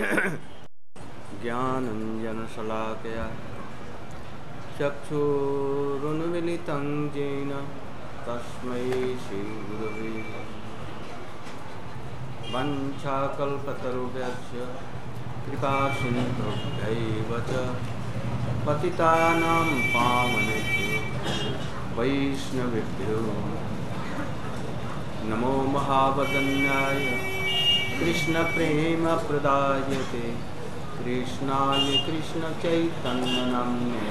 ज्ञानञ्जनशलाकया चक्षुरुन्मीलितं येन तस्मै श्रीगुरवे वञ्चाकल्पतरुभ्यश्च कृपासिन्धुभ्यैव च पतितानां पावनेभ्यो वैष्णवेभ्यो नमो महावदन्याय कृष्णप्रेमप्रदायते कृष्णाय कृष्णचैतन्यनाम्ने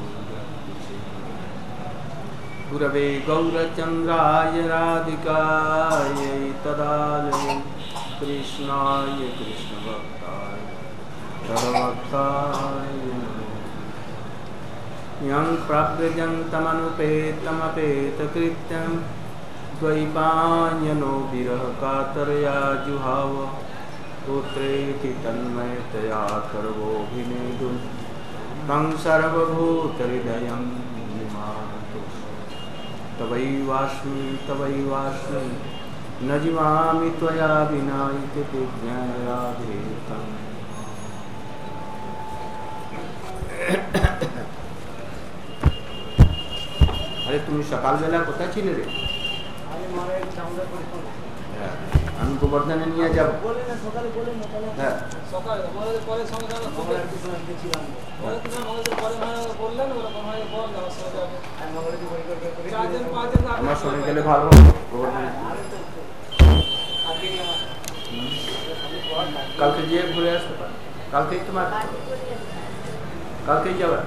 गुरवे गौरचन्द्राय राधिकायै तदालये कृष्णाय कृष्णभक्ताय तद्भक्ताय यं प्रव्रजन्तमनुपेतमपेतकृत्यं द्वैपायनो विरहकातरया जुहाव पुत्रेति तन्मयतया सर्वोऽभिनेदुं तं सर्वभूतहृदयं निमातु तवैवास्मि न जीवामि त्वया विना इति विज्ञायाधीतं। अरे तुम्ही सकाळ वेळा कोथा ছিলে रे? আমি গোবর্ধনে নিয়ে যাব। বলে না সকালে বলে না তাহলে হ্যাঁ সকালে আমাদের পরে সঙ্গে যাবে সকালে কিছু দেখছিলাম পরে তুমি আমাদের পরে বললেন ওরা কোন হয় বল দাও সঙ্গে যাবে আমি বলে দি বই করে করে 4 দিন 5 দিন আমরা শুনে গেলে ভালো গোবর্ধনে কালকে গিয়ে ঘুরে আসতে পারি। কালকেই তোমার কালকেই যাবে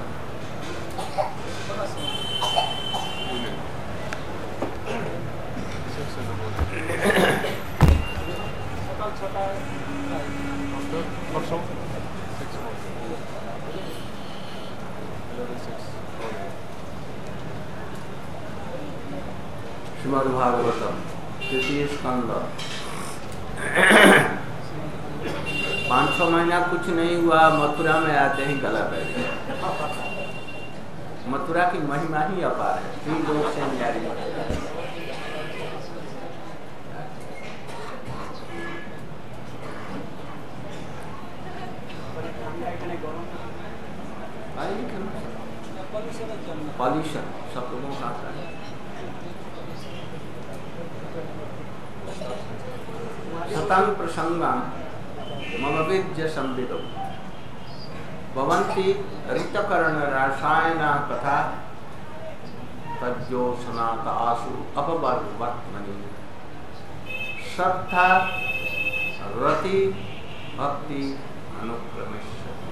श्रीमद् भागवतम तृतीय स्कंद। 5-6 महीना कुछ नहीं हुआ, मथुरा में आते ही गला बैठ गया। मथुरा की महिमा ही अपार है, 3 लोग से न्यारी। पॉल्यूशन सब लोगों का आता है। सतां प्रसंगां मम विद्य संविदो भवन्ति ऋतकर्ण रसायना कथा तज्जो सनात आसु अपवर्तमनि श्रद्धा रति भक्ति अनुक्रमेश।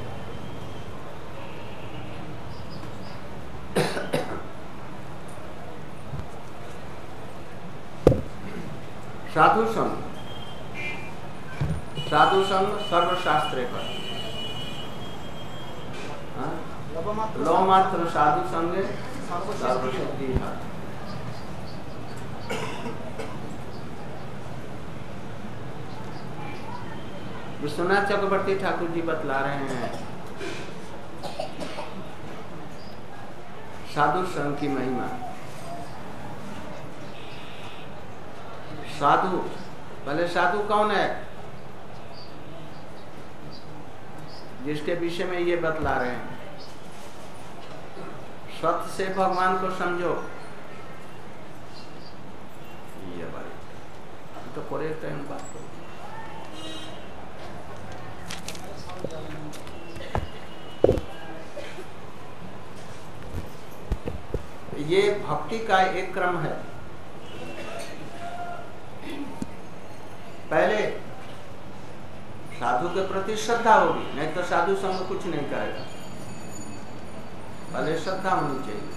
साधु संग सर्वशास्त्र पर लो मात्र साधु संगे सर्वसिद्धि। विश्वनाथ चक्रवर्ती ठाकुर जी बतला रहे हैं साधु संघ की महिमा। साधु पहले साधु कौन है जिसके विषय में ये बतला रहे हैं। सत्य से भगवान को समझो, ये बात तो करेक्ट है। बात ये भक्ति का एक क्रम है। पहले साधु के प्रति श्रद्धा होगी, नहीं तो साधु संग कुछ नहीं करेगा। पहले श्रद्धा होनी चाहिए।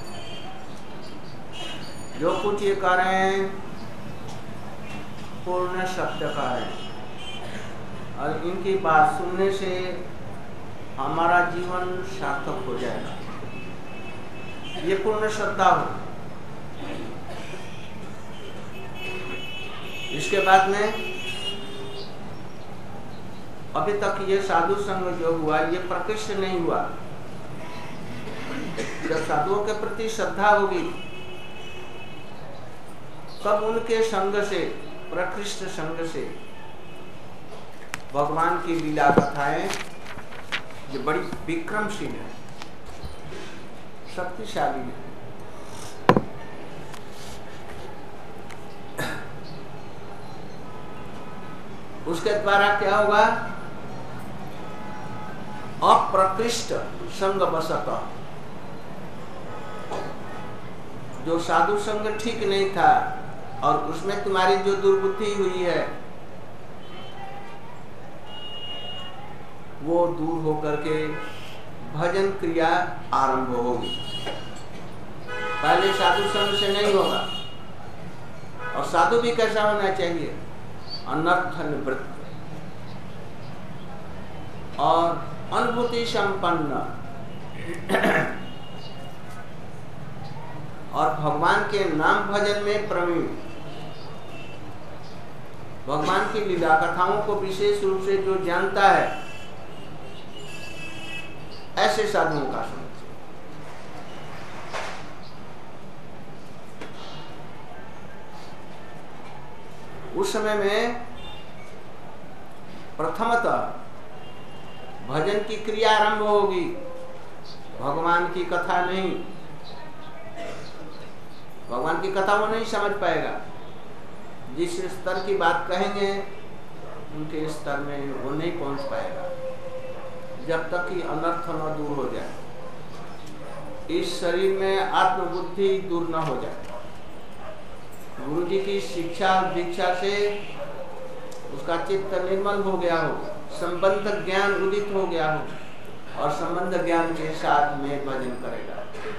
जो कुछ ये कर रहे हैं पूर्ण सत्य का है और इनकी बात सुनने से हमारा जीवन सार्थक हो जाएगा। ये पूर्ण श्रद्धा हो। इसके बाद में अभी तक ये साधु संग जो हुआ ये प्रकृष्ट नहीं हुआ। जब साधुओं के प्रति श्रद्धा होगी तब उनके संग से, प्रकृष्ट संग से भगवान की लीला कथाएं ये बड़ी विक्रमशील है, शक्तिशाली है। उसके द्वारा क्या होगा? अप्रकृष्ट संग बसत, जो साधु संग ठीक नहीं था और उसमें तुम्हारी जो दुर्बुद्धि हुई है वो दूर होकर के भजन क्रिया आरंभ होगी। पहले साधु संग से नहीं होगा। और साधु भी कैसा होना चाहिए? अनर्थ निवृत्त और अनुभूति संपन्न और भगवान के नाम भजन में प्रवीण, भगवान की लीला कथाओं को विशेष रूप से जो जानता है, ऐसे साधुओं का संग। उस समय में प्रथमतः भजन की क्रिया आरंभ होगी, भगवान की कथा नहीं। भगवान की कथा वो नहीं समझ पाएगा। जिस स्तर की बात कहेंगे उनके स्तर में वो नहीं पहुंच पाएगा जब तक कि अनर्थ न दूर हो जाए, इस शरीर में आत्मबुद्धि दूर न हो जाए। गुरु जी की शिक्षा दीक्षा से उसका चित्त निर्मल हो गया हो, संबंध ज्ञान उदित हो गया हो और संबंध ज्ञान के साथ में भजन करेगा।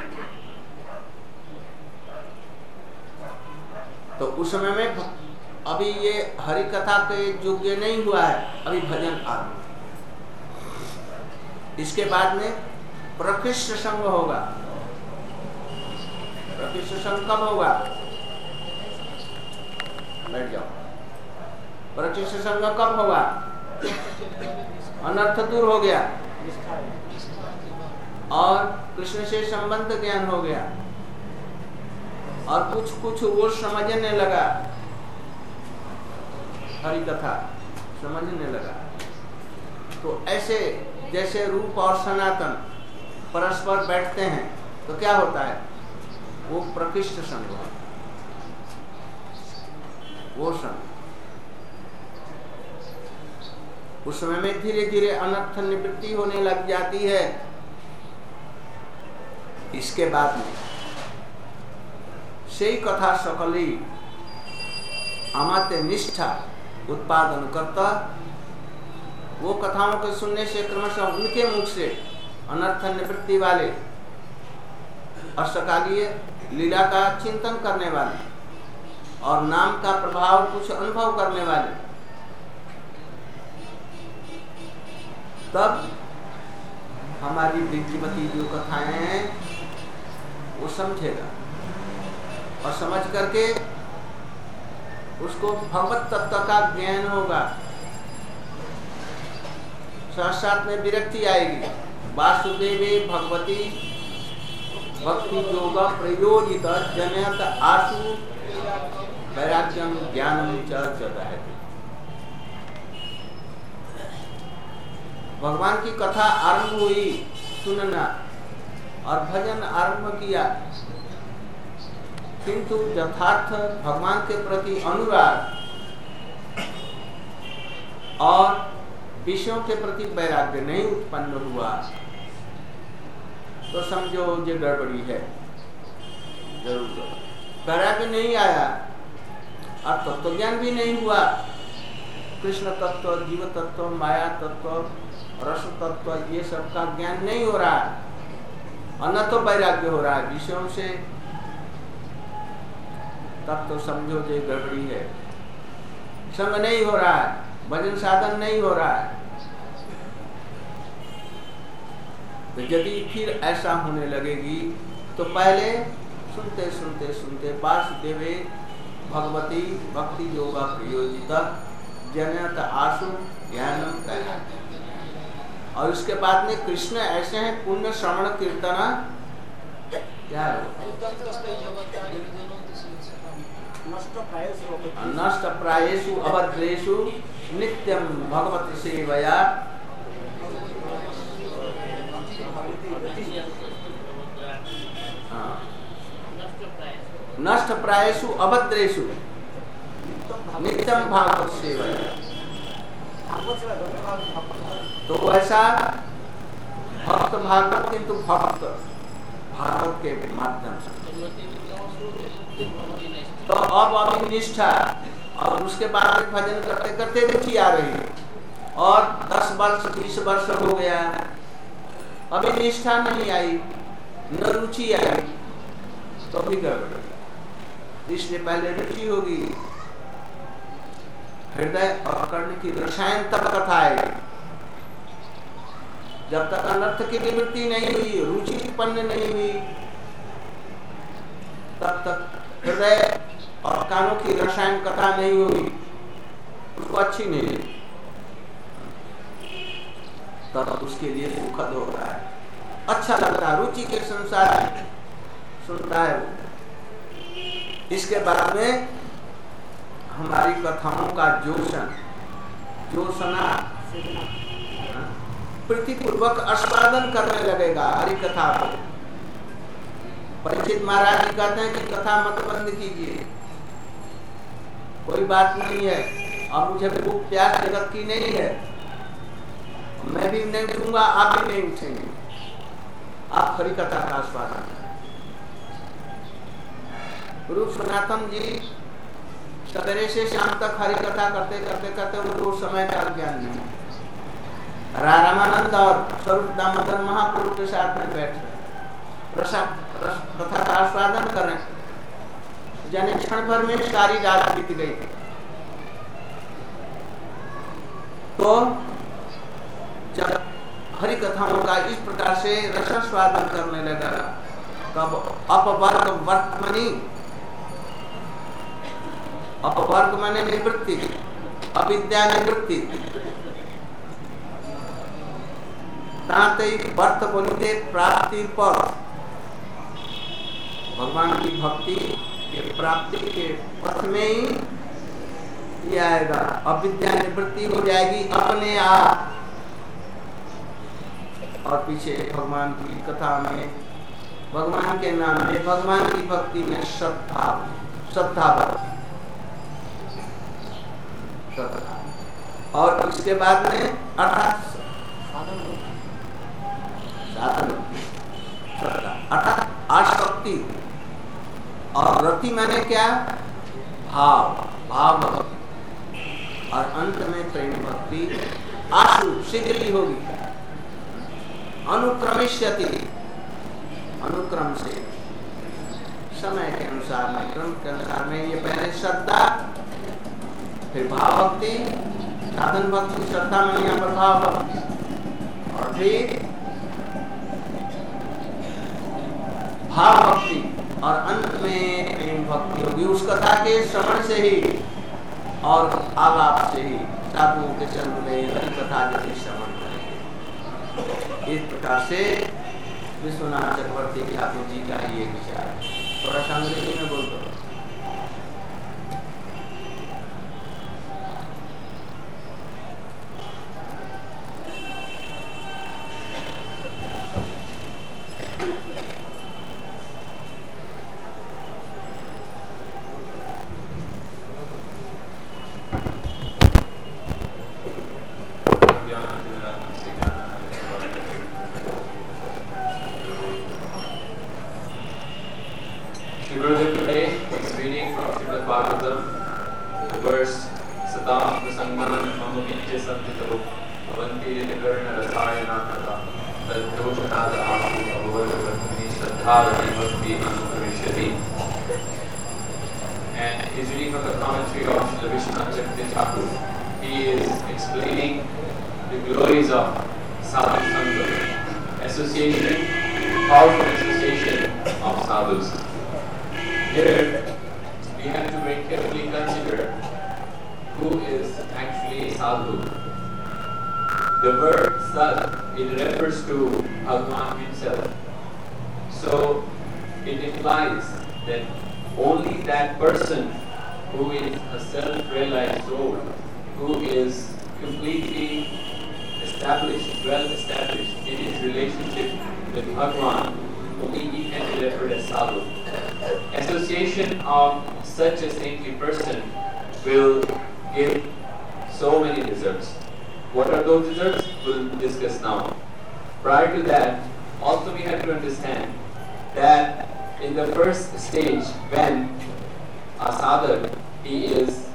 तो उस समय में अभी ये हरि कथा के योग्य नहीं हुआ है, अभी भजन आरंभ। इसके बाद में प्रकृष्ट संग होगा। प्रकृष्ट संग कब होगा? बैठ जाओ। प्रकृष्ट संग कब होगा? अनर्थ दूर हो गया और कृष्ण से संबंध ज्ञान हो गया और कुछ कुछ वो समझने लगा, हरि कथा समझने लगा। तो ऐसे जैसे रूप और सनातन परस्पर बैठते हैं तो क्या होता है? वो प्रकृष्ट संग होता है, वो संग। उस समय में धीरे धीरे अनर्थ निवृत्ति होने लग जाती है। इसके बाद में सही कथा सकली अमात्य निष्ठा उत्पादन करता, वो कथाओं के सुनने से क्रमशः उनके मुख से अनर्थ निवृत्ति वाले अष्टकालीय लीला का चिंतन करने वाले और नाम का प्रभाव कुछ अनुभव करने वाले, तब हमारी विद्युमती जो कथाएं हैं वो समझेगा और समझ करके उसको भगवत तत्व का ज्ञान होगा। साथ में विरक्ति आएगी। वासुदेवे भगवती भक्ति योग प्रयोजित जनयत आशु वैराग्यम ज्ञानम च जदहति। भगवान की कथा आरंभ हुई, सुनना और भजन आरंभ किया, किंतु यथार्थ भगवान के प्रति अनुराग और विषयों के प्रति वैराग्य नहीं उत्पन्न हुआ तो समझो ये गड़बड़ी है। जरूर वैराग्य नहीं आया और तत्व ज्ञान भी नहीं हुआ। कृष्ण तत्व, जीव तत्व, माया तत्व, रस तत्व, ये सब का ज्ञान नहीं हो रहा है। अन्न तो वैराग्य हो रहा है विषयों से, तब तो समझो ये गड़बड़ी है। संग नहीं हो रहा है, भजन साधन नहीं हो रहा है। तो यदि फिर ऐसा होने लगेगी तो पहले सुनते सुनते सुनते वासुदेवे भगवती भक्ति योग प्रयोजित जनयत आशु ज्ञानम कहना। और उसके बाद में कृष्ण ऐसे हैं पुण्य श्रवण कीर्तन क्या है? नष्ट प्रायेषु अभद्रेषु नित्यम भगवत सेवया नष्ट प्रायेषु अभद्रेषु नित्यम भागवत सेवया। तो ऐसा भक्त भागवत, किंतु भक्त भागवत के माध्यम से। तो अब अभी निष्ठा, और उसके बाद भजन करते करते रुचि आ रही है, और 10 वर्ष 20 वर्ष हो गया, अभी निष्ठा नहीं आई, न रुचि आई, तो भी गड़बड़। इसलिए पहले रुचि होगी, हृदय और कर्ण की रसायन तब कथा आएगी। जब तक अनर्थ की निवृत्ति नहीं हुई, रुचि उत्पन्न नहीं हुई, तब तक हृदय और कानों की रसायन कथा नहीं होगी, उसको अच्छी नहीं है, तब उसके लिए सुखद हो रहा है, अच्छा लगता है, रुचि के संसार सुनता है वो। इसके बाद में हमारी कथाओं का जोशना प्रीतिपूर्वक आस्वादन करने लगेगा हरि कथा को। परीक्षित महाराज जी कहते हैं कि कथा मत बंद कीजिए, कोई बात नहीं है, अब मुझे भूख प्यास जगत की नहीं है, मैं भी नहीं उठूंगा, आप भी नहीं उठेंगे, आप हरि कथा का आस्वादन। गुरु सनातन जी सवेरे से शाम तक हरि कथा करते करते करते उनको समय का ज्ञान नहीं। रामानंद और स्वरूप दामोदर महाप्रभु के साथ में बैठ कथा का आस्वादन करें, जाने क्षण भर में सारी रात बीत गई। तो जब हरि कथाओं का इस प्रकार से रसास्वादन करने लगा, तब अपवर्ग वर्तमनी, अपवर्ग माने निवृत्ति, अविद्या निवृत्ति, ताते वर्त बोलते प्राप्ति पर, भगवान की भक्ति के प्राप्ति के पथ में ही आएगा, अविद्या निवृत्ति हो जाएगी अपने आप। और पीछे भगवान की कथा में, भगवान के नाम में, भगवान की भक्ति में श्रद्धा भक्ति, और इसके बाद में अर्थात अर्थात आसक्ति, और रति माने क्या, भाव भक्ति, और अंत में प्रेम भक्ति आशु शीघ्र ही होगी। अनुक्रमिष्यति, अनुक्रम से समय के अनुसार में, क्रम के अनुसार में, ये पहले श्रद्धा, फिर भाव भक्ति, साधन भक्ति, श्रद्धा में यहाँ पर भाव भक्ति, और फिर भाव भक्ति, और अंत में प्रेम भक्ति होगी। उस कथा के श्रवण से ही और आलाप से ही साधुओं के संग में हरि कथा जैसे श्रवण करेंगे। इस प्रकार से विश्वनाथ चक्रवर्ती ठाकुर जी का ये विचार। थोड़ा सा अंग्रेजी में बोल दो। And is reading from the commentary of Sri Vishwanath Chakravarti Thakur. He is explaining the glories of sadhu sangha, association, powerful association of sadhus. Here we have to very carefully consider who is actually a sadhu. The word sad, it refers to Bhagavan himself. So it implies that only that person who is a self-realized soul, who who is completely established, well established in his relationship with Bhagwan, whom he can be referred as sadhu. Association of such a saintly person will give so many results. What are those results? We'll discuss now. Prior to that, also we have to understand that in the first stage, when a sadhak, he is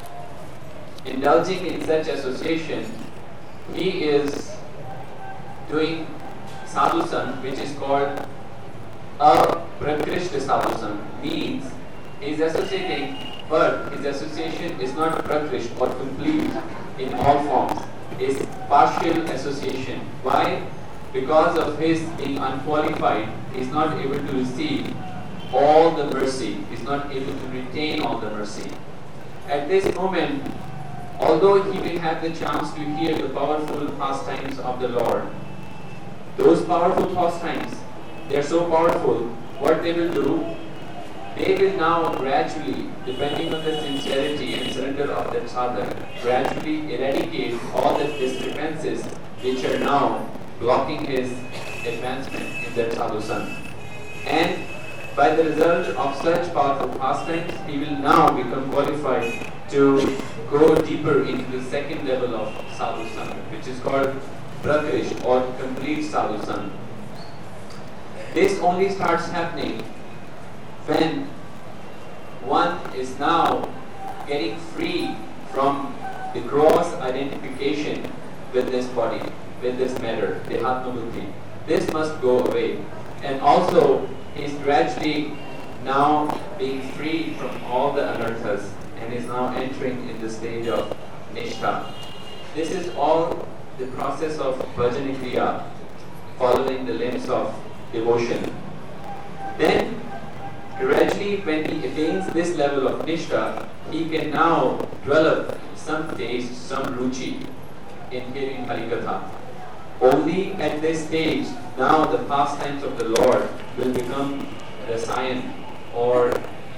indulging in such association, he is doing sadhusan, which is called a prakrishta sadhusan, means he is associating, but his association is not prakrish or complete in all forms. It's partial association. Why? Because of his being unqualified, he is not able to receive all the mercy, he is not able to retain all the mercy. At this moment, although he will have the chance to hear the powerful pastimes of the Lord, those powerful pastimes, they are so powerful, what they will do, they will now gradually, depending on the sincerity and surrender of that sadhak, gradually eradicate all the discrepancies which are now blocking his advancement in that sadhusan. And by the result of such powerful pastimes, he will now become qualified to go deeper into the second level of sadhusan, which is called prakrish or complete sadhusan. This only starts happening when one is now getting free from the gross identification with this body, with this matter, the Atma-buddhi. This must go away. And also, he is gradually now being freed from all the anarthas and is now entering in the stage of nishtha. This is all the process of bhajana kriya, following the limbs of devotion. Then, gradually, when he attains this level of nishtha, he can now develop some taste, some ruchi in hearing Harikatha. Only at this stage, now the pastimes of the Lord will become rasayan or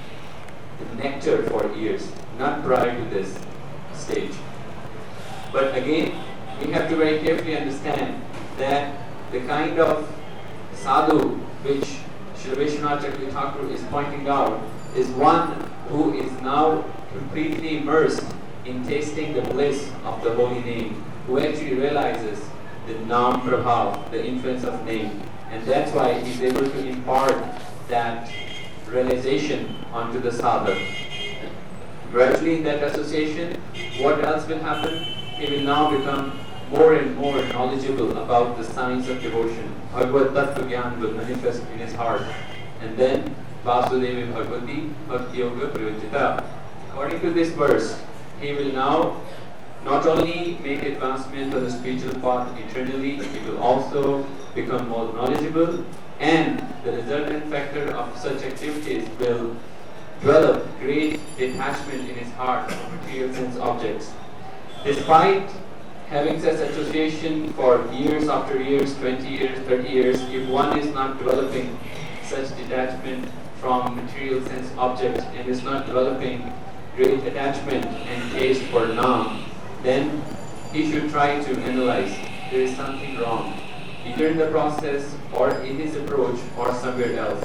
nectar for ears, not prior to this stage. But again, we have to very carefully understand that the kind of sadhu which Sri Vishwanath Chakravarti Thakur is pointing out is one who is now completely immersed in tasting the bliss of the holy name, who actually realizes the Nam Prabhav, the influence of name, and that's why he's able to impart that realization onto the sadhak. Gradually in that association, what else will happen? He will now become more and more knowledgeable about the science of devotion. Bhagavad Tattva Gyan will manifest in his heart. And then, Vasudevi Bhagavati Bhakti Yoga Prayojita. According to this verse, he will now not only make advancement on the spiritual path eternally, he will also become more knowledgeable, and the resultant factor of such activities will develop great detachment in his heart from material sense objects. Despite having such association for years after years, 20 years, 30 years, if one is not developing such detachment from material sense objects and is not developing great attachment and taste for Nam, then he should try to analyze there is something wrong, either in the process or in his approach or somewhere else.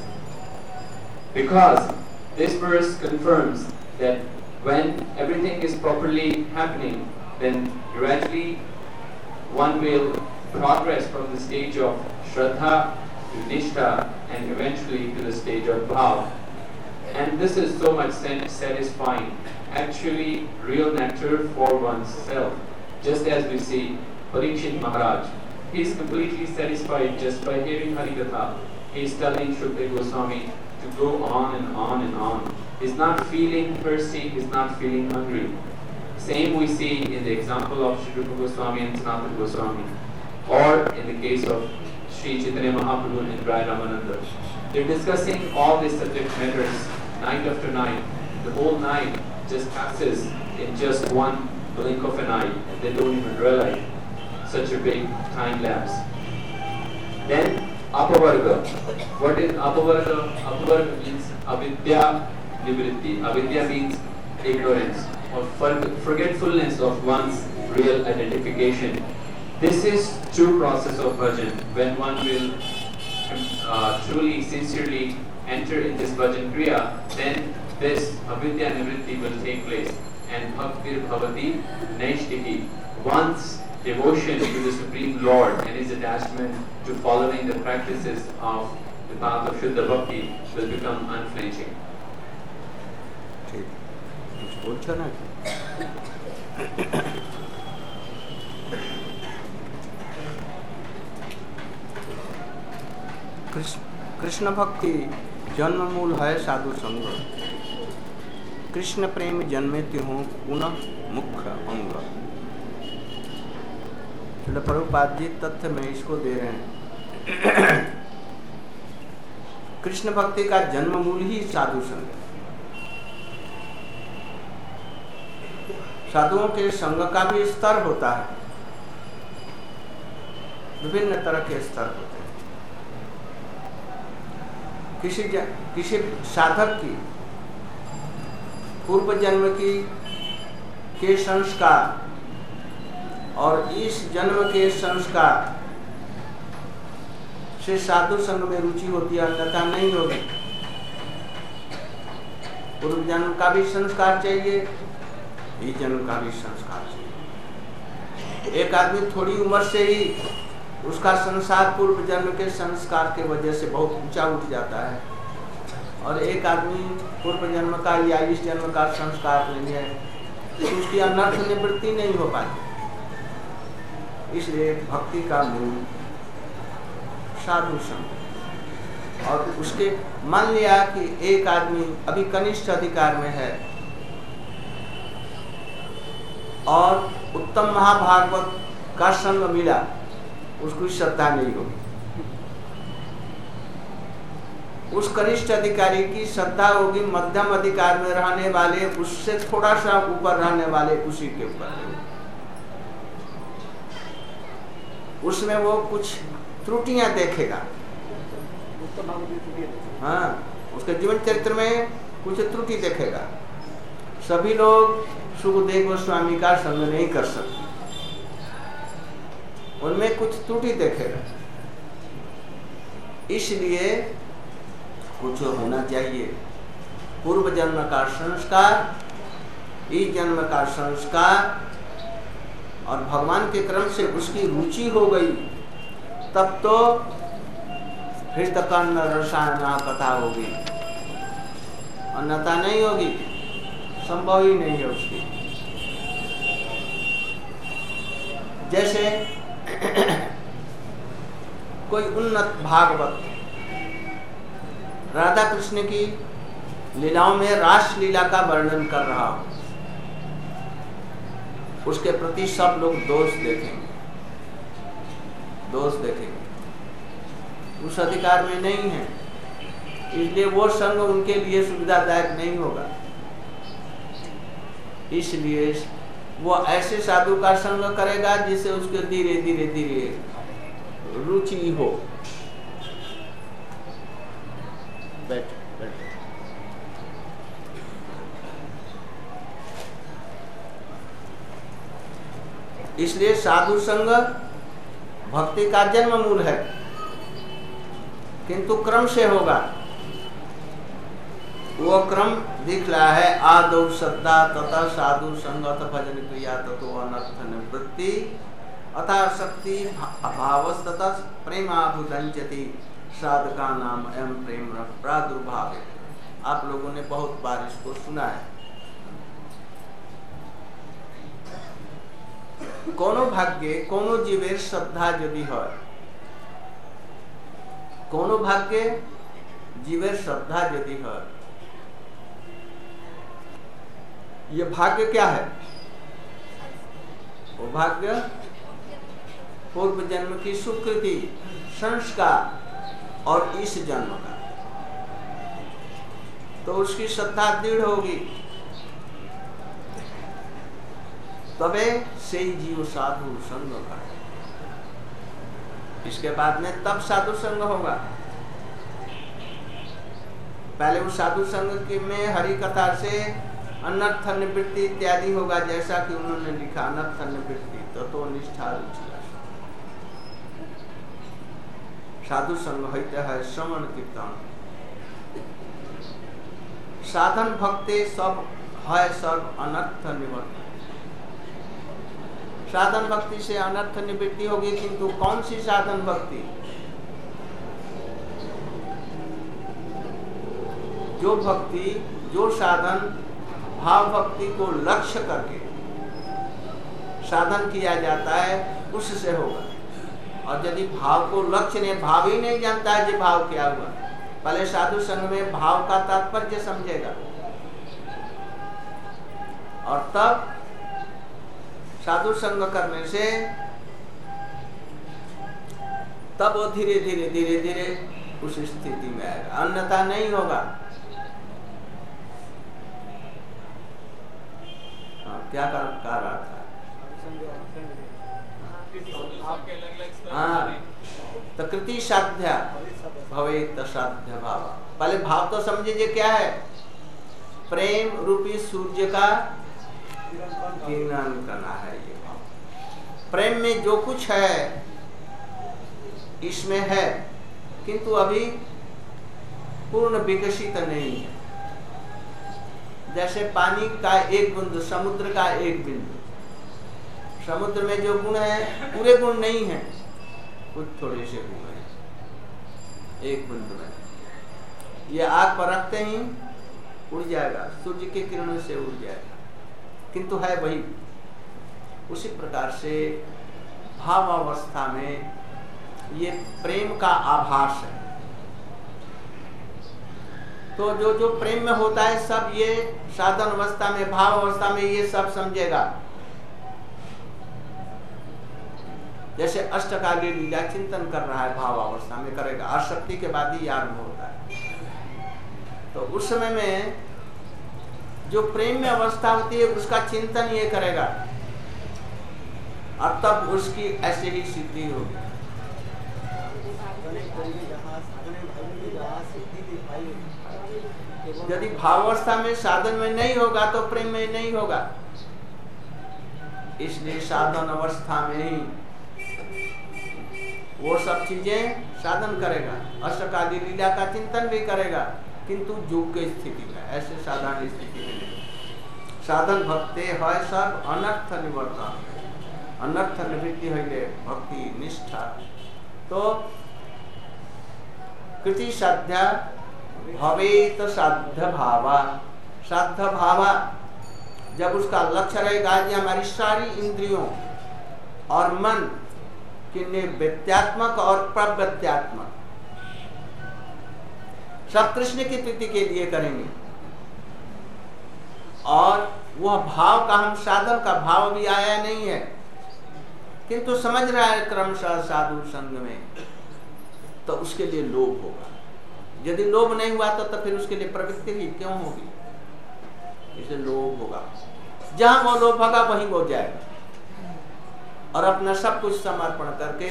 Because this verse confirms that when everything is properly happening, then gradually one will progress from the stage of Shraddha to Nishtha and eventually to the stage of Bhav. And this is so much satisfying, actually real nectar for oneself. Just as we see Parikshit Maharaj, he is completely satisfied just by hearing Harikatha. He is telling Shukdev Goswami to go on and on and on. He is not feeling thirsty, he is not feeling hungry. Same we see in the example of Sri Rupa Goswami and Sanatana Goswami, or in the case of Sri Chaitanya Mahaprabhu and Rai Ramananda. They're discussing all these subject matters night after night. The whole night just passes in just one blink of an eye, and they don't even realize such a big time lapse. Then Apavarga. What is Apavarga? Apavarga means avidya nivritti. Avidya means ignorance forgetfulness of one's real identification. This is true process of bhajan. When one will truly, sincerely enter in this bhajan kriya, then this avidya nivritti will take place, and bhaktir bhavati naishtiki. One's devotion to the Supreme Lord and his attachment to following the practices of the path of Shuddha Bhakti will become unflinching. Krishna भक्ति जन्म मूल है साधु संग, कृष्ण प्रेम जन्मे तिहु पुनः मुख्य अंग। श्रील प्रभुपाद जी तथ्य में इसको दे रहे हैं। कृष्ण भक्ति का जन्म मूल ही साधु संग। साधुओं के संग का भी स्तर होता है, विभिन्न तरह के स्तर होते हैं। किसी साधक की पूर्व जन्म के संस्कार और इस जन्म के संस्कार से साधु संग में रुचि होती है, अन्यथा नहीं होगी। पूर्व जन्म का भी संस्कार चाहिए, इस जन्म का भी संस्कार चाहिए। एक आदमी थोड़ी उम्र से ही उसका संसार पूर्व जन्म के संस्कार के वजह से बहुत ऊंचा उठ जाता है, और एक आदमी पूर्व जन्म का या इस जन्म का संस्कार नहीं है तो उसकी अनर्थ निवृत्ति नहीं हो पाती। इसलिए भक्ति का मूल साधु संग। और उसके मान लिया कि एक आदमी अभी कनिष्ठ अधिकार में है और उत्तम महाभागवत का संग मिला, उसको श्रद्धा नहीं होगी। उस कनिष्ठ अधिकारी की श्रद्धा होगी मध्यम अधिकार में रहने वाले, उससे थोड़ा सा ऊपर रहने वाले, उसी के ऊपर। उसमें वो कुछ त्रुटियां देखेगा। हाँ, उसके जीवन चरित्र में कुछ त्रुटि देखेगा। सभी लोग सुखदेव गोस्वामी का संग नहीं कर सकते, उनमें कुछ त्रुटि देखेगा। इसलिए कुछ होना चाहिए। पूर्व जन्म का संस्कार, इस जन्म का संस्कार, और भगवान के क्रम से उसकी रुचि हो गई, तब तो हृदकर्ण रसायना कथा होगी, अन्यथा नहीं होगी, संभव ही नहीं है उसकी। जैसे कोई उन्नत भागवत राधा कृष्ण की लीलाओं में रास लीला का वर्णन कर रहा हो, उसके प्रति सब लोग दोष देखेंगे, उस अधिकार में नहीं है, इसलिए वो संग उनके लिए सुविधादायक नहीं होगा। इसलिए वो ऐसे साधु का संग करेगा जिससे उसके धीरे धीरे धीरे रुचि हो। बैठ। इसलिए साधु संग भक्ति का जन्म मूल है, किंतु क्रम से होगा। वो क्रम दिख रहा है, आदौ श्रद्धा तथा साधु संगत भजन क्रिया ततो अनर्थ निवृत्ति अथा शक्ति भावस्तथा प्रेमाभुदंचति साधका नाम एवं प्रेम प्रादुर्भाव। आप लोगों ने बहुत बार इसको सुना है। कोनो भाग्य कोनो जीवेर श्रद्धा यदि है, कोनो भाग्य जीवेर श्रद्धा यदि है, ये भाग्य क्या है? वो भाग्य पूर्व जन्म की सुकृति, संस्कार और इस जन्म का, तो उसकी श्रद्धा दृढ़ होगी, तबे से ही जीव साधु संग का। इसके बाद में तब साधु संग होगा। पहले उस साधु संग के में हरि कथा से अनर्थ निवृत्ति इत्यादि होगा, जैसा कि उन्होंने लिखा अनर्थ निवृत्ति तो निष्ठा रुचि साधु संग होते है श्रवण कीर्तन साधन भक्ति सब है सर्व अनर्थ निवृत्ति। साधन भक्ति से अनर्थ निवृत्ति होगी, किंतु कौन सी साधन भक्ति? जो भक्ति जो साधन भाव भक्ति को लक्ष्य करके साधन किया जाता है उससे होगा। और यदि भाव को लक्ष्य नहीं, भाव ही नहीं जानता है कि भाव क्या हुआ, पहले साधु संग में भाव का तात्पर्य समझेगा और तब साधु संग करने से तब वो धीरे धीरे धीरे धीरे उस स्थिति में आएगा, अन्यथा नहीं होगा। क्या कर रहा था? हाँ, तो कृति साध्या भवेत साध्य भाव। पहले भाव तो समझिए क्या है? प्रेम रूपी सूर्य का किरण करना है ये भाव। प्रेम में जो कुछ है इसमें है, किंतु अभी पूर्ण विकसित नहीं है। जैसे पानी का एक बूंद, समुद्र का एक बिंदु। समुद्र में जो गुण है पूरे गुण नहीं है, कुछ थोड़े से गुण है एक बूंद में। ये आग पर रखते ही उड़ जाएगा, सूर्य के किरणों से उड़ जाएगा, किंतु है वही। उसी प्रकार से भाव अवस्था में ये प्रेम का आभास है। तो जो प्रेम में होता है सब ये साधन अवस्था में, भाव अवस्था में ये सब समझेगा। जैसे अष्टकालीय लीला चिंतन कर रहा है, भाव अवस्था में करेगा, आसक्ति के बाद ही आरंभ होता है। तो उस समय में जो प्रेम में अवस्था होती है उसका चिंतन ये करेगा और तब उसकी ऐसे ही सिद्धि होगी। यदि भावावस्था में साधन में नहीं होगा तो प्रेम में नहीं होगा। इसलिए साधन अवस्था में ही वो सब चीजें साधन करेगा, अष्टकालीय लीला का चिंतन भी करेगा, किंतु योग की स्थिति में, ऐसे साधारण स्थिति में नहीं। साधन भक्ति है सब अनर्थ निवर्तन, अनर्थ निवृत्ति है भक्ति निष्ठा। तो कृति साध्या भवेत साध्य भावा। साध्य भावा जब उसका लक्ष्य रहेगा कि हमारी सारी इंद्रियों और मन कि निवृत्त्यात्मक और प्रवृत्त्यात्मक सब कृष्ण की प्रीति के लिए करेंगे, और वह भाव का हम साधन का भाव भी आया नहीं है, किंतु समझ रहा है क्रमशः साधु संग में, तो उसके लिए लोभ होगा। यदि लोभ नहीं हुआ तो फिर उसके लिए प्रवृत्ति भी क्यों होगी? इसे लोभ होगा। जहां वो लोभ होगा वहीं वो जाएगा और अपना सब कुछ समर्पण करके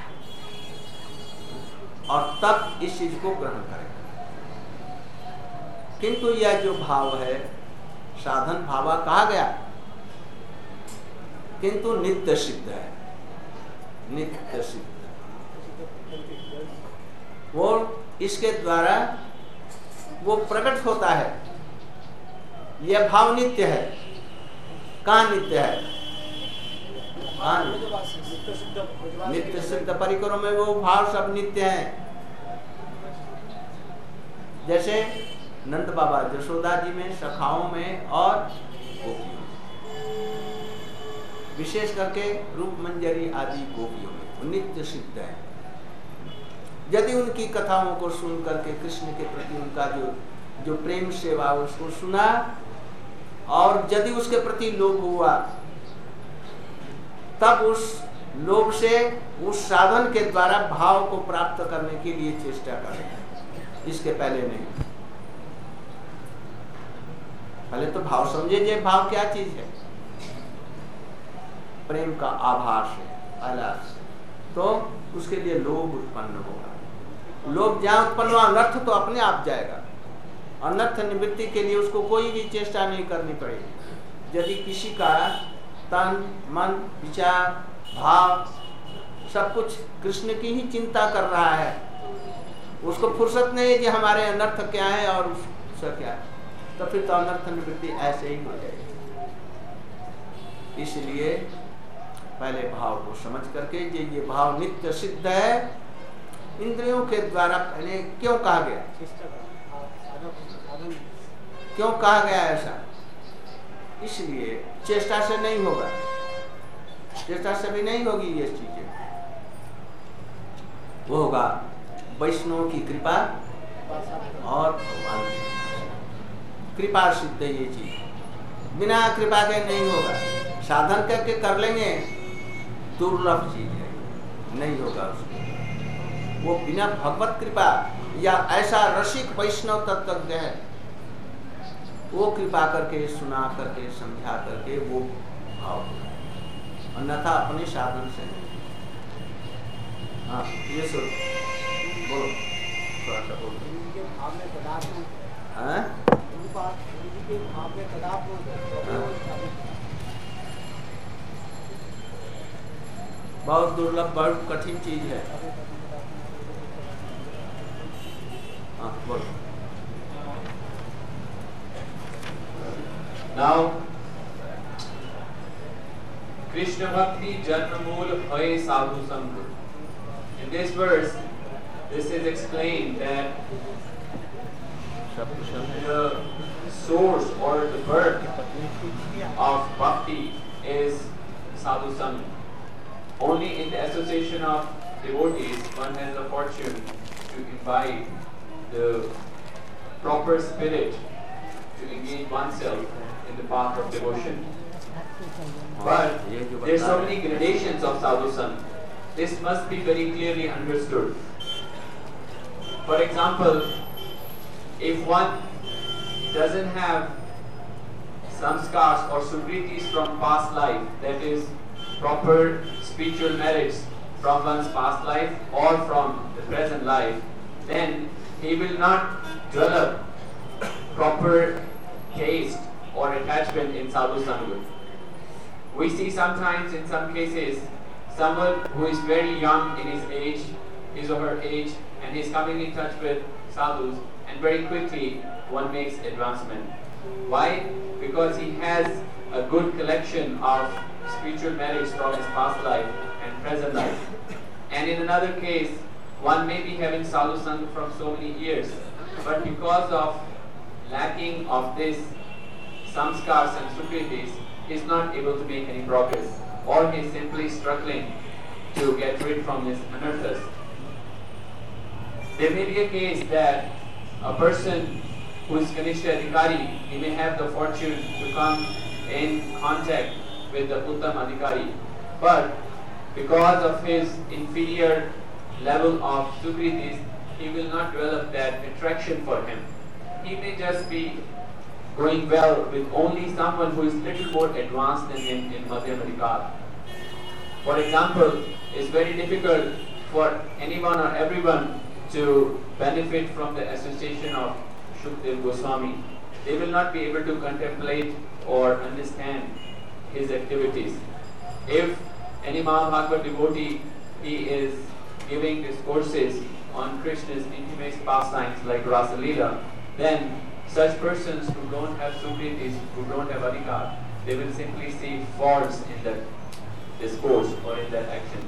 और तब इस चीज को ग्रहण करेगा। किंतु यह जो भाव है साधन भावा कहा गया, किंतु नित्य सिद्ध है, नित्य सिद्ध। वो इसके द्वारा वो प्रकट होता है। यह भाव नित्य है। कहाँ नित्य है? नित्य सिद्ध परिकरों में वो भाव सब नित्य हैं। जैसे नंद बाबा यशोदा जी में, सखाओं में और गोपियों में, विशेष करके रूप मंजरी आदि गोपियों में वो नित्य सिद्ध है। यदि उनकी कथाओं को सुन करके कृष्ण के प्रति उनका जो प्रेम सेवा उसको सुना और यदि उसके प्रति लोभ हुआ, तब उस लोभ से उस साधन के द्वारा भाव को प्राप्त करने के लिए चेष्टा करें। इसके पहले नहीं। पहले तो भाव समझे, जे भाव क्या चीज है? प्रेम का आभास है, आलास। तो उसके लिए लोभ उत्पन्न होगा। लोभ जहां उत्पन्न हुआ, अनर्थ तो अपने आप जाएगा। अनर्थ निवृत्ति के लिए उसको कोई भी चेष्टा नहीं करनी पड़ेगी। यदि किसी का तन, मन, विचार, भाव सब कुछ कृष्ण की ही चिंता कर रहा है, उसको फुर्सत नहीं है कि हमारे अनर्थ क्या है और उसका क्या है, तो फिर तो अनर्थ निवृत्ति ऐसे ही हो जाएगी। इसलिए पहले भाव को समझ करके, ये भाव नित्य सिद्ध है, इंद्रियों के द्वारा पहले क्यों कहा गया, क्यों कहा गया ऐसा? इसलिए चेष्टा से नहीं होगा, चेष्टा से भी नहीं होगी ये चीजें, वो होगा वैष्णव की कृपा और भगवान की कृपा सिद्ध है ये चीज, बिना कृपा के नहीं होगा। साधन करके कर लेंगे, दुर्लभ चीज है, नहीं होगा उसको। वो बिना भगवत कृपा या ऐसा रसिक वैष्णव तत्वज्ञ है, वो कृपा करके, सुना करके, समझा करके वो भाव, अन्यथा अपने साधन से नहीं। हाँ, ये सुन, बोलो, थोड़ा सा बोलो। बहुत दुर्लभ, बहुत कठिन चीज है। हाँ, बोलो। Now, Krishna Bhakti Janmamul Hoye Sadhu Sangha. In this verse, this is explained that the source or the birth of bhakti is sadhu sangha. Only in the association of devotees one has the fortune to imbibe the proper spirit to engage oneself in the path of devotion. But there are so many gradations of sadhu sangha. This must be very clearly understood. For example, if one doesn't have samskars or sukritis from past life, that is proper spiritual merits from one's past life or from the present life, then he will not develop proper taste or attachment in sadhu sangha. We see sometimes in some cases someone who is very young in his age, his or her age, and he is coming in touch with sadhus, and very quickly one makes advancement. Why? Because he has a good collection of spiritual merits from his past life and present life. And in another case, one may be having sadhu sangha from so many years, but because of lacking of this samskars and sukritis, he is not able to make any progress, or he is simply struggling to get rid from his anarthas. There may be a case that a person who is Kanishta Adhikari, he may have the fortune to come in contact with the Uttam Adhikari, but because of his inferior level of sukritis, he will not develop that attraction for him. He may just be going well with only someone who is little more advanced than him in Madhyam Adhikar. For example, it's very difficult for anyone or everyone to benefit from the association of Shukdev Goswami. They will not be able to contemplate or understand his activities. If any Mahabhagavad devotee, he is giving discourses on Krishna's intimate pastimes like Rasa Leela, then such persons who don't have sukritis, who don't have adhikar, they will simply see faults in that discourse or in that action.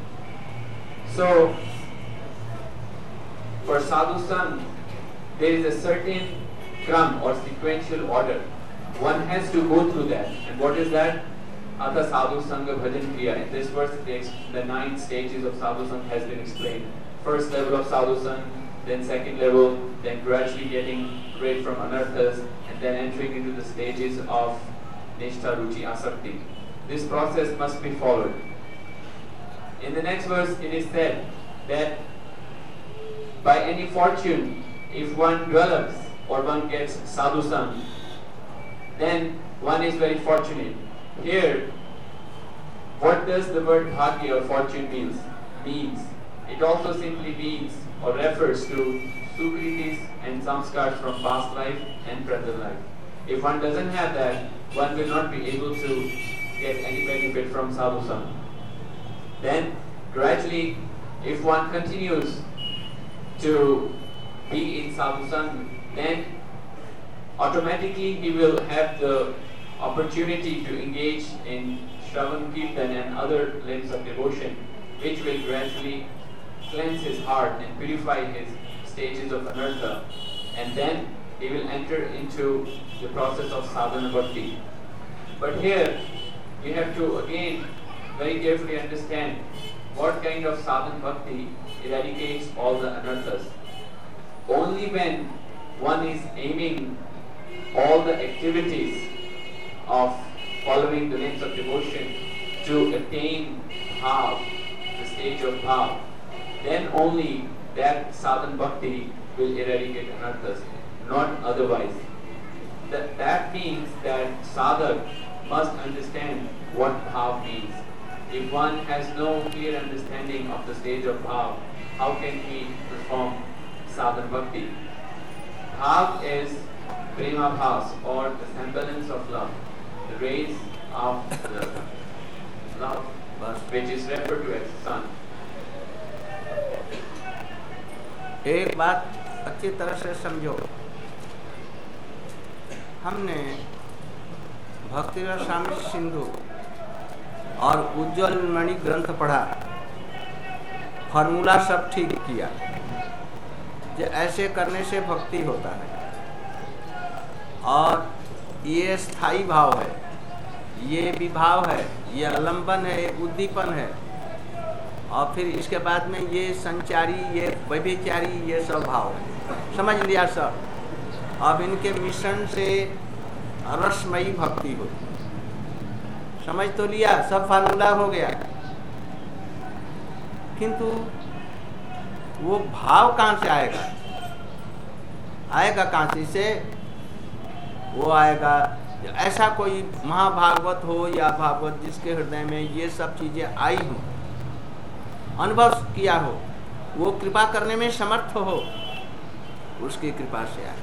So, for sadhu sangha, there is a certain kram or sequential order. One has to go through that. And what is that? Atha sadhu sangha bhajan kriya. In this verse, the 9 stages of sadhu sangha has been explained. First level of sadhu sangha, then second level, then gradually getting rid from anarthas, and then entering into the stages of nishtha, ruchi, asakti. This process must be followed. In the next verse, it is said that by any fortune, if one develops or one gets sadhu sangha, then one is very fortunate. Here, what does the word bhagya or fortune means? It also simply means or refers to sukritis and samskars from past life and present life. If one doesn't have that, one will not be able to get any benefit from sadhu sangha. Then gradually, if one continues to be in sadhu sangha, then automatically he will have the opportunity to engage in Shravan Kirtan and other limbs of devotion, which will gradually cleanse his heart and purify his stages of anartha, and then he will enter into the process of sadhana bhakti. But here you have to again very carefully understand what kind of sadhana bhakti eradicates all the anarthas. Only when one is aiming all the activities of following the limbs of devotion to attain bhav, the stage of bhav, then only that sadhana bhakti will eradicate anarthas, not otherwise. That means that sadhak must understand what bhav means. If one has no clear understanding of the stage of bhav, how can he perform sadhana bhakti? Bhav is prema bhas, or the semblance of love, the rays of the love, which is referred to as sun. एक बात अच्छी तरह से समझो, हमने भक्ति रसामृत सिंधु और उज्ज्वल मणि ग्रंथ पढ़ा, फॉर्मूला सब ठीक किया कि ऐसे करने से भक्ति होता है, और ये स्थायी भाव है, ये विभाव है, ये आलंबन है, ये उद्दीपन है, और फिर इसके बाद में ये संचारी, ये व्यभिचारी, ये सब भाव है। समझ लिया सब। अब इनके मिश्रण से रसमयी भक्ति हो, समझ तो लिया, सब फार्मूला हो गया, किंतु वो भाव कहाँ से आएगा? आएगा कहाँ से? वो आएगा ऐसा कोई महाभागवत हो या भागवत जिसके हृदय में ये सब चीजें आई हो, अनुभव किया हो, वो कृपा करने में समर्थ हो, उसकी कृपा से आए।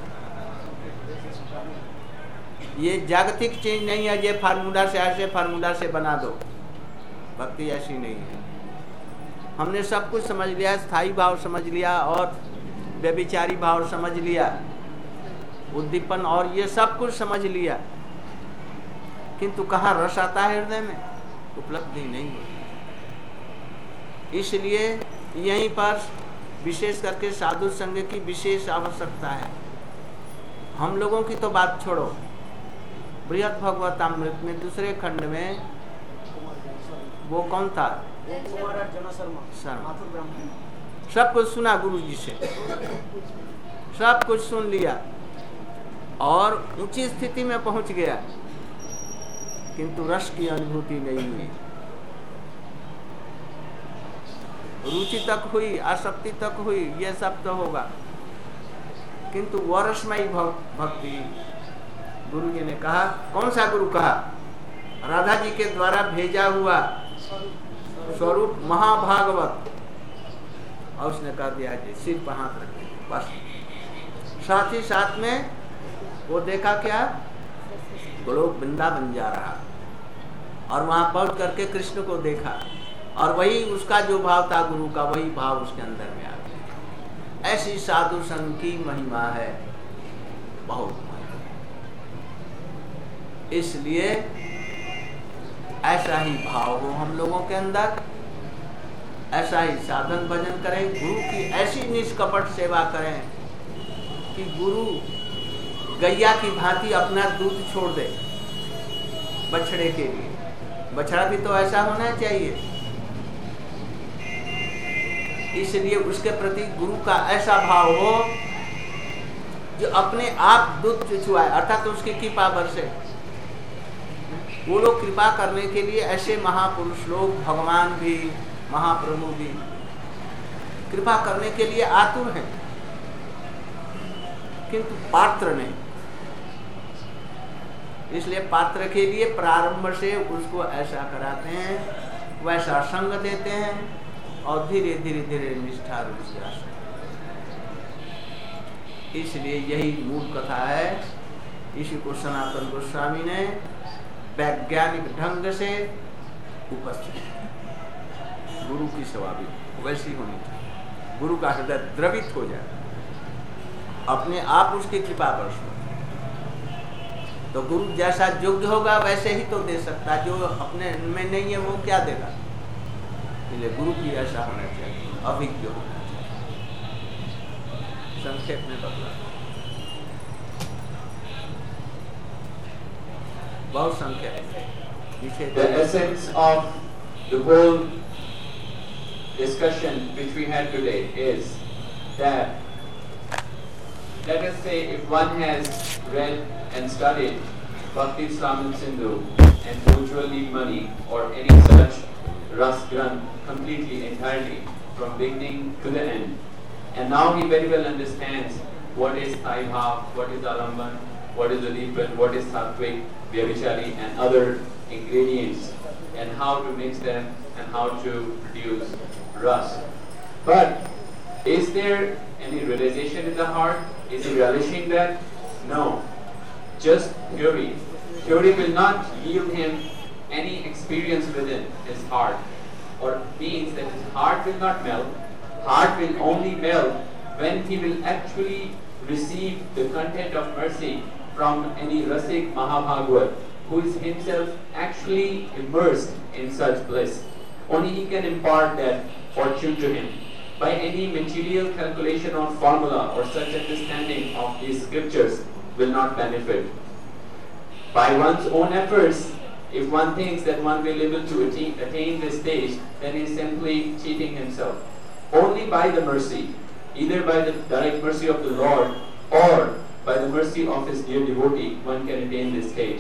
ये जागतिक चीज नहीं है, ये फार्मूला से ऐसे फार्मूला से बना दो, भक्ति ऐसी नहीं है। हमने सब कुछ समझ लिया, स्थायी भाव समझ लिया और व्यभिचारी भाव समझ लिया, उद्दीपन और ये सब कुछ समझ लिया, किंतु कहाँ रस आता है हृदय में? उपलब्धि नहीं होती। इसलिए यहीं पर विशेष करके साधु संघ की विशेष आवश्यकता है। हम लोगों की तो बात छोड़ो, बृहद भगवतामृत में दूसरे खंड में वो कौन था? शर्मा। सब कुछ सुना गुरु जी से, सब कुछ सुन लिया और ऊंची स्थिति में पहुंच गया, किंतु रस की अनुभूति नहीं हुई। रुचि तक हुई, आसक्ति तक हुई, ये सब तो होगा, किंतु वरसमयी भक्ति गुरु जी ने कहा। कौन सा गुरु कहा? राधा जी के द्वारा भेजा हुआ स्वरूप महाभागवत। और उसने कहा दिया जी सिर पर हाथ रख दिया, बस। साथ ही साथ में वो देखा क्या? गोलोक वृंदावन जा रहा, और वहां पहुंच करके कृष्ण को देखा, और वही उसका जो भाव था गुरु का, वही भाव उसके अंदर में आ गया। ऐसी साधु संघ की महिमा है, बहुत। इसलिए ऐसा ही भाव हो हम लोगों के अंदर, ऐसा ही साधन भजन करें, गुरु की ऐसी निष्कपट सेवा करें कि गुरु गैया की भांति अपना दूध छोड़ दे बछड़े के लिए। बछड़ा भी तो ऐसा होना चाहिए। इसलिए उसके प्रति गुरु का ऐसा भाव हो जो अपने आप दूध चुचुआए, अर्थात तो उसकी कृपा बरसे। वो लोग कृपा करने के लिए, ऐसे महापुरुष लोग, भगवान भी, महाप्रभु भी कृपा करने के लिए आतुर हैं, किंतु पात्र नहीं। इसलिए पात्र के लिए प्रारंभ से उसको ऐसा कराते हैं, वैसा संग देते हैं, और धीरे धीरे धीरे निष्ठा रूप से इसलिए यही मूल कथा है। इसी को सनातन गोस्वामी ने वैज्ञानिक ढंग से उपस्थित, गुरु की सेवा भी वैसी होनी चाहिए, गुरु का हृदय द्रवित हो जाए, अपने आप उसकी कृपा बरस, तो गुरु जैसा योग्य होगा वैसे ही तो दे सकता है, जो अपने में नहीं है वो क्या देगा। इसलिए गुरु की ऐसा होना चाहिए, अभिज्ञ होना चाहिए। संक्षेप में बदला, बहुत संक्षेप में। The essence of the whole discussion which we had today is that, let us say, if one has read and studied Bhakti Sravan Sindhu and Ujjwal Need Money or any such Ras Granth completely, entirely, from beginning to the end, and now he very well understands what is Thai Bhav, what is Alamban, what is Udipan, what is Sattvic, Vyabhichari and other ingredients, and how to mix them and how to produce Ras. But is there any realization in the heart? Is he relishing that? No. Just theory. Theory will not yield him any experience within his heart, or means that his heart will not melt. Heart will only melt when he will actually receive the content of mercy from any Rasik Mahabhagavad, who is himself actually immersed in such bliss. Only he can impart that fortune to him. By any material calculation or formula or such understanding of these scriptures will not benefit. By one's own efforts, if one thinks that one will be able to attain this stage, then he is simply cheating himself. Only by the mercy, either by the direct mercy of the Lord or by the mercy of his dear devotee, one can attain this stage.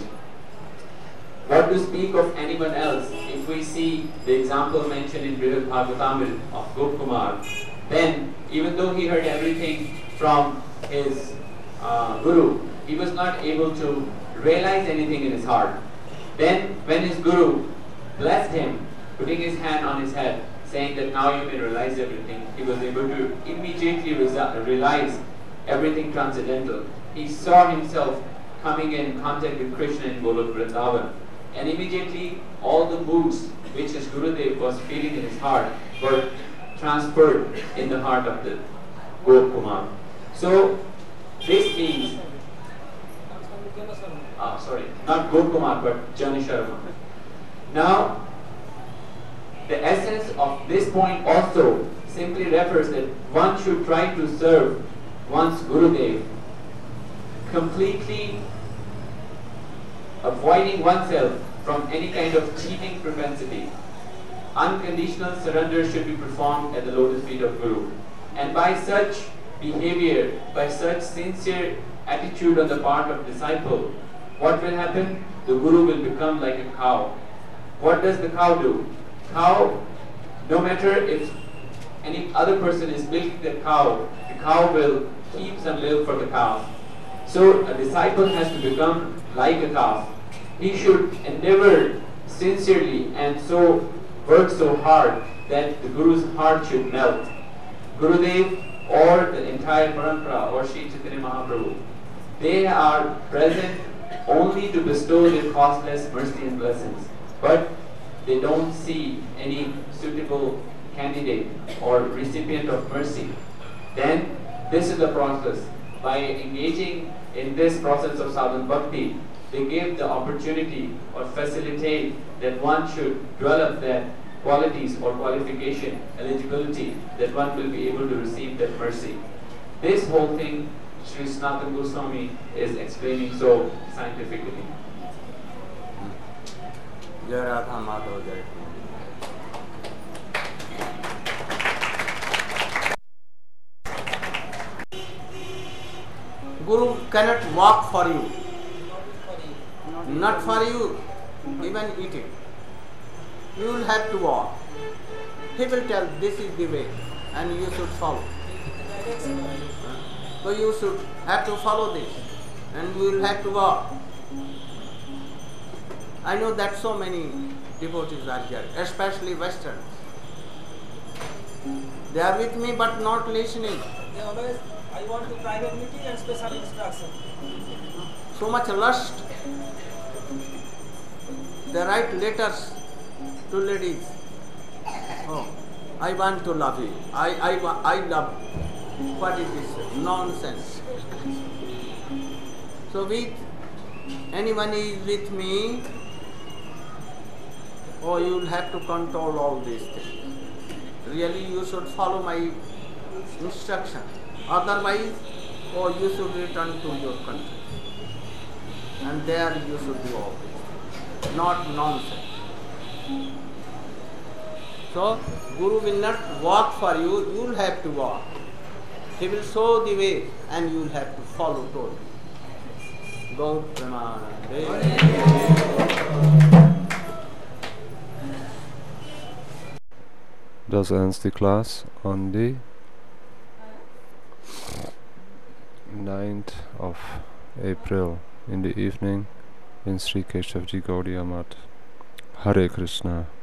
What to speak of anyone else? If we see the example mentioned in Brihad Bhagavatamrita of Gopkumar, then even though he heard everything from his Guru, he was not able to realize anything in his heart. Then when his Guru blessed him, putting his hand on his head, saying that now you can realize everything, he was able to immediately realize everything transcendental. He saw himself coming in contact with Krishna in Golok Vrindavan. And immediately all the moods which his Gurudev was feeling in his heart were transferred in the heart of the Gopkumar. So this means, not Gopkumar but Jani Sharma. Now the essence of this point also simply refers that one should try to serve one's Gurudev completely, avoiding oneself from any kind of cheating propensity. Unconditional surrender should be performed at the lotus feet of Guru. And by such behavior, by such sincere attitude on the part of disciple, what will happen? The Guru will become like a cow. What does the cow do? Cow, no matter if any other person is milking the cow will keep some milk for the cow. So a disciple has to become like a calf. He should endeavor sincerely and so work so hard that the Guru's heart should melt. Gurudev or the entire Parampara or Sri Chaitanya Mahaprabhu, they are present only to bestow their costless mercy and blessings, but they don't see any suitable candidate or recipient of mercy. Then this is the process. By engaging in this process of sadhana bhakti, they give the opportunity or facilitate that one should develop that qualities or qualification, eligibility, that one will be able to receive that mercy. This whole thing Sri Sanatana Goswami is explaining so scientifically. Jai Radha Madhava Jai. Guru cannot walk for you, not for you, even eating. You will have to walk. He will tell this is the way and you should follow. So you should have to follow this and you will have to walk. I know that so many devotees are here, especially Westerns. They are with me but not listening. I want to private meeting and special instruction. So much lust. They write letters to ladies. Oh, I want to love you. I love. What is this nonsense? So with anyone is with me, oh, you will have to control all these things. Really, you should follow my instruction. Otherwise, oh, you should return to your country. And there you should do all this. Not nonsense. So, Guru will not walk for you, you will have to walk. He will show the way and you will have to follow totally. Gaur Premanande. Das ends the class on the 9th of April in the evening in Sri Keshavji Gaudiya Math. Hare Krishna.